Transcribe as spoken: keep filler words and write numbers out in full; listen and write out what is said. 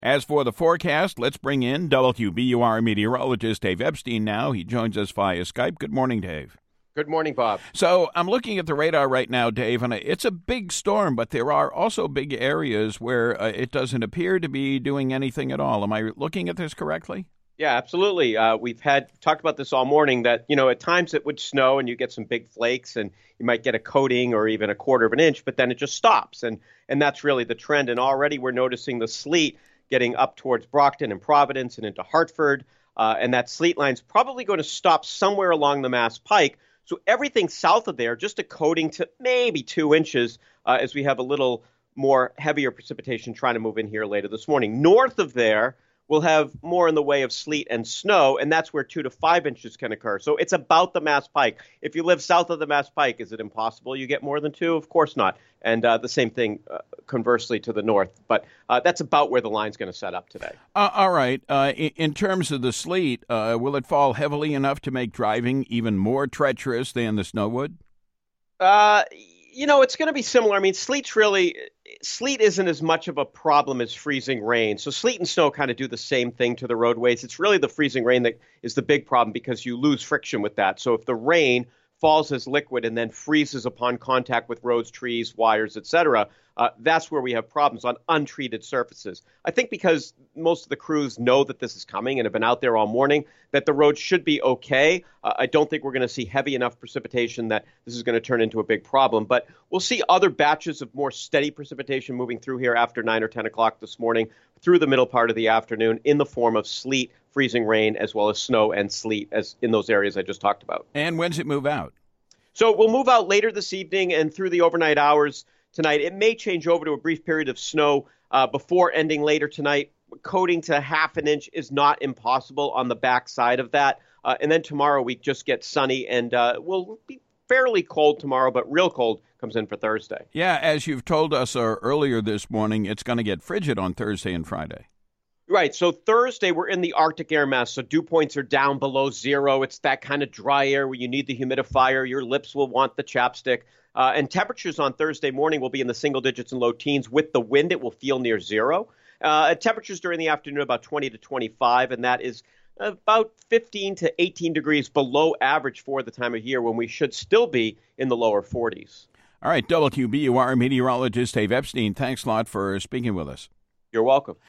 As for the forecast, let's bring in W B U R meteorologist Dave Epstein now. He joins us via Skype. Good morning, Dave. Good morning, Bob. So I'm looking at the radar right now, Dave, and it's a big storm, but there are also big areas where uh, it doesn't appear to be doing anything at all. Am I looking at this correctly? Yeah, absolutely. Uh, we've had talked about this all morning that, you know, at times it would snow and you get some big flakes and you might get a coating or even a quarter of an inch, but then it just stops. And and that's really the trend. And already we're noticing the sleet getting up towards Brockton and Providence and into Hartford. Uh, and that sleet line's probably going to stop somewhere along the Mass Pike. So everything south of there, just a coating to maybe two inches uh, as we have a little more heavier precipitation trying to move in here later this morning. North of there, we'll have more in the way of sleet and snow, and that's where two to five inches can occur. So it's about the Mass Pike. If you live south of the Mass Pike, is it impossible you get more than two? Of course not. And uh, the same thing uh, conversely to the north. But uh, that's about where the line's going to set up today. Uh, all right. Uh, in, in terms of the sleet, uh, will it fall heavily enough to make driving even more treacherous than the snow would? Uh, you know, it's going to be similar. I mean, sleet's really sleet isn't as much of a problem as freezing rain. So sleet and snow kind of do the same thing to the roadways. It's really the freezing rain that is the big problem because you lose friction with that. So if the rain falls as liquid and then freezes upon contact with roads, trees, wires, et cetera, uh, that's where we have problems on untreated surfaces. I think because most of the crews know that this is coming and have been out there all morning, that the roads should be okay. Uh, I don't think we're going to see heavy enough precipitation that this is going to turn into a big problem. But we'll see other batches of more steady precipitation moving through here after nine or ten o'clock this morning through the middle part of the afternoon in the form of sleet, freezing rain, as well as snow and sleet as in those areas I just talked about. And when does it move out? So we'll move out later this evening and through the overnight hours tonight. It may change over to a brief period of snow uh, before ending later tonight. Coating to half an inch is not impossible on the back side of that. Uh, and then tomorrow we just get sunny and uh, we'll be fairly cold tomorrow, but real cold comes in for Thursday. Yeah, as you've told us uh, earlier this morning, it's going to get frigid on Thursday and Friday. Right. So Thursday, we're in the Arctic air mass. So dew points are down below zero. It's that kind of dry air where you need the humidifier. Your lips will want the chapstick. Uh, and temperatures on Thursday morning will be in the single digits and low teens. With the wind, it will feel near zero. Uh, temperatures during the afternoon about twenty to twenty-five, and that is about fifteen to eighteen degrees below average for the time of year when we should still be in the lower forties. All right, W B U R meteorologist Dave Epstein, thanks a lot for speaking with us. You're welcome.